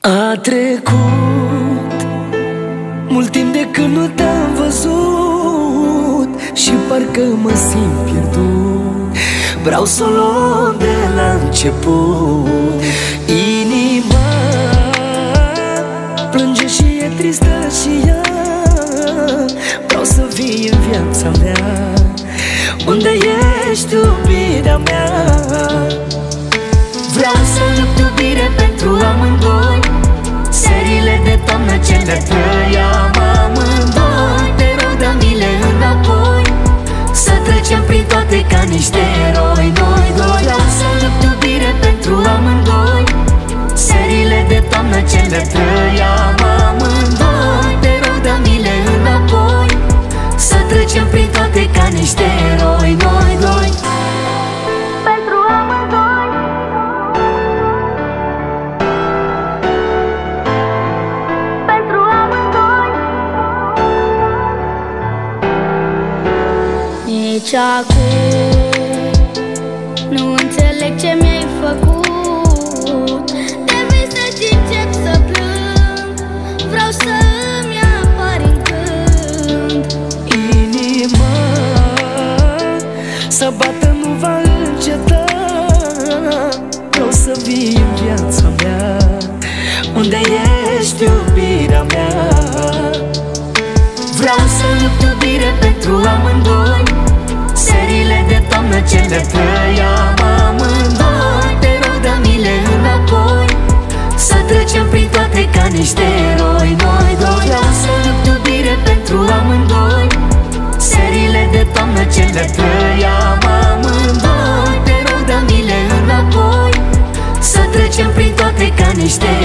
A trecut mult timp de când nu te-am văzut și parcă mă simt pierdut. Vreau să o luăm de la început. Inima plânge și e tristă și ea. Vreau să vii în viața mea. Unde ești, iubirea mea? Vreau să lupt iubire pentru amândoi. Serile de toamnă ce le trăiam amândoi. Te rog, dă-mi-le înapoi, să trecem prin toate ca niște eroi, noi doi. Vreau să lupt iubire pentru amândoi. Serile de toamnă ce le trăiam amândoi. Te rog, dă-mi-le înapoi, să trecem prin toate ca niște eroi, noi doi. Pentru amândoi. Pentru amândoi. Nici acum nu înțeleg ce mi-ai făcut. Trebuie să-ți încep să plâng. Vreau să-mi apar în când. Inima să bată nu va înceta. Vreau să vii în viața mea. Unde ești, iubirea mea? Vreau să lupt iubire pentru amândoi. Serile de toamnă ce le trăiam amândoi. Te rog, dă-mi-le înapoi, să trecem prin toate ca niște eroi, noi doi. Vreau să lupt iubire pentru amândoi. Serile de toamnă ce le trăiam amândoi. Te rog, dă-mi-le înapoi, să trecem prin toate ca niște